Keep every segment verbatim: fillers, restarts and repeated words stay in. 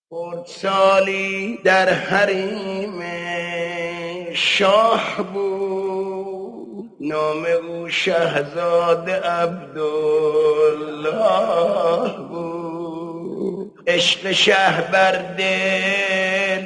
خردسالی در حریم شاه بود، نام او شهزاده عبدالله بود. عشق شه بر دل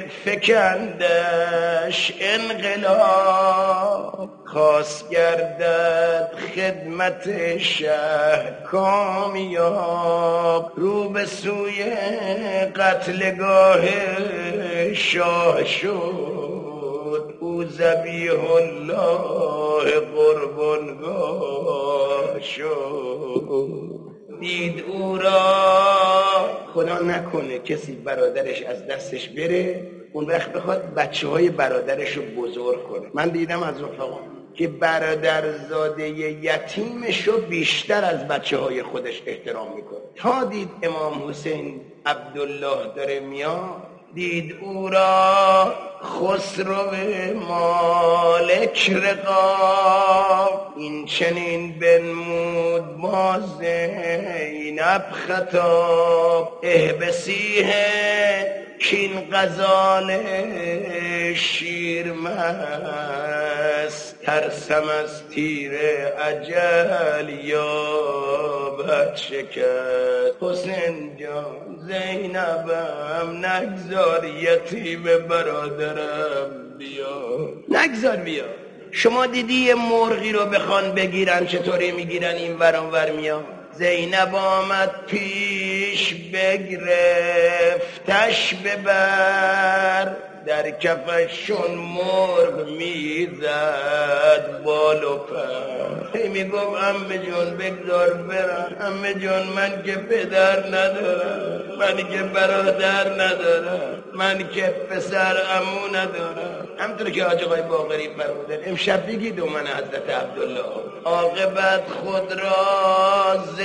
فکندش انقلاب، خواست گردد خدمت شه کامیاب. رو به سوی قتلگاه شاه شد، او ذبیح الله قربانگاه شد. دید او را، خدا نکنه کسی برادرش از دستش بره، اون وقت بخواد بچه های برادرش رو بزرگ کنه. من دیدم از رفقا که برادرزاده یتیمش رو بیشتر از بچه های خودش احترام میکنه. تا دید امام حسین عبدالله داره میاد، دید او را خسرو مالک رقاب، این چنین بنمود با زینب خطاب. احبسیه کین غزال شیرمست، ترسم از تیر اجل یابد شکست. حسین جان زینبم نگذار یتیم برادرم بیا، نگذار بیا. شما دیدی یه مرغی رو بخوان بگیرن چطوری میگیرن؟ این ور اون ور میان. زینب آمد پیش بگرفتش ببر، در کفشون مرغ میزد بال و پر. هی میگم عمه جون بگذار برم، عمه جون من که پدر ندارم، من که برادر ندارم، من که پسر عمو ندارم. همطور که حاج آقای باقری فرمودن امشب بگید و من حضرت عبدالله عاقبت خود را ز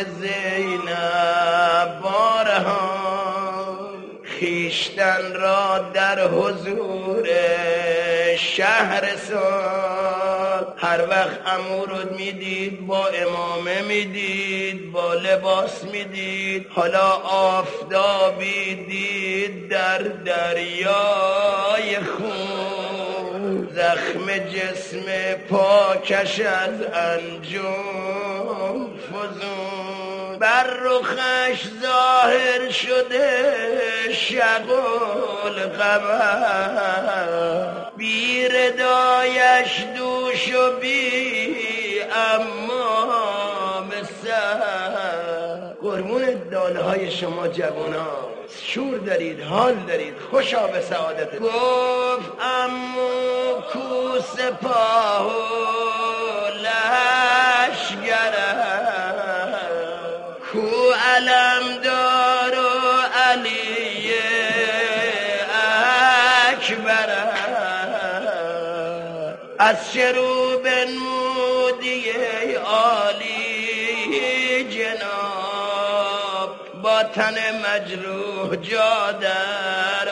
زینب بارهان، خیشتن را در حضور شهر سال. هر وقت عمو رو میدید با امامه میدید، با لباس میدید. حالا آفتابی دید در دریای خون، زخم جسم پاکش از انجم فزون. بر رخش ظاهر شده شغل قمر، بی ردایش دوش و بی امام سر. قربون داله های شما جوانا، شور دارید، حال دارید، خوشا به سعادت. گفت امو کو سپاه و لشگرم، کو علمدار و علی اکبرم. از شروع بنمودی عالی جناب، با تن مجروح جا در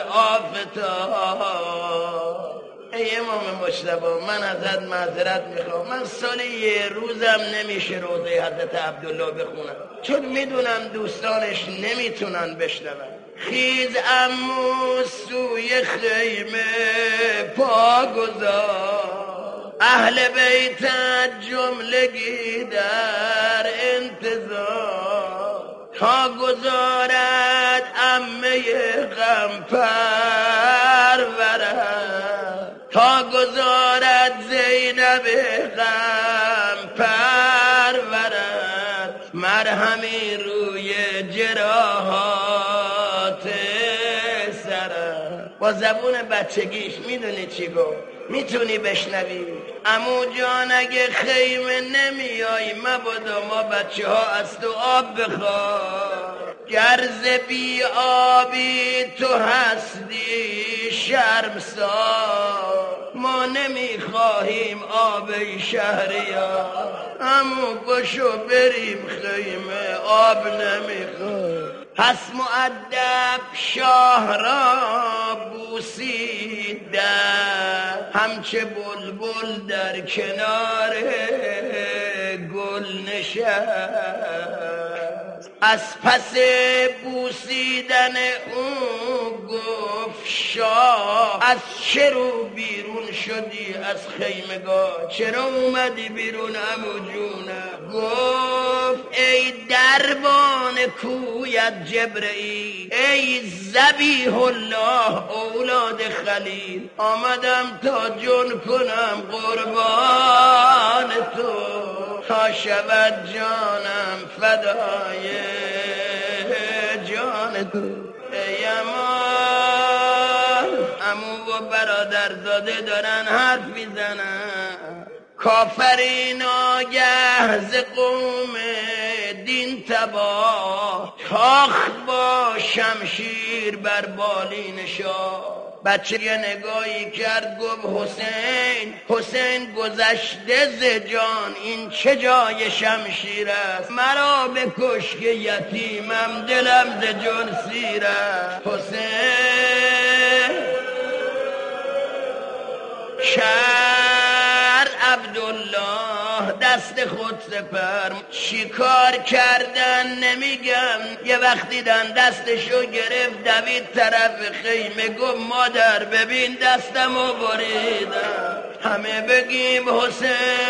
آفتاب. ای امام مجتبی من ازت معذرت میخوام، من سال یه روزم نمیشه روزه حضرت عبدالله بخونم، چون میدونم دوستانش نمیتونن بشنون. خیز عمو سوی خیمه پا گذار، اهل بیتت جملگی در انتظار. تا گذارد عمه غم پرورد، تا گذارد زینب غم پرورد. مرهمی روی جراحات سرم. با زبون بچگیش میدونی چی گفت؟ میتونی بشنوی؟ عمو جان اگه خیمه نمیای مبادا ما بچه ها از تو آب بخواه. گرز بی آبی تو هستی شرمسار، ما نمیخواهیم آب شهریار. عمو باشو بریم خیمه، آب نمیخواه. پس مؤدب شاه را بوسیده، همچه بلبل در کنار گل نشست. از پس بوسیدن او گفت شاه از چه رو بیرون شدی از خیمگاه؟ چرا اومدی بیرون عمو جونم؟ گفت ای دربان کویت جبرئیل، ای ذبیح الله اولاد خلیل، آمدم تا جون کنم قربان تو، تا شود جانم فدای جان تو. ای امان عمو و برادرزاده دارن حرف میزنن. کافرین آگه ز قوم دین تباه، تاخت با شمشیر بر بالین شاه. بچه یه نگاهی کرد گفت حسین، حسین گذشته ز جان، این چه جای شمشیر است؟ مرا بکش که یتیمم دلم ز جان سیر است. حسین شر عبدالله دست خود سپر، شکار کردن نمیگم، یه وقت دیدن دستشو گرفت دوید طرف خیمه، گفت مادر ببین دستمو بریدم. همه بگیم حسین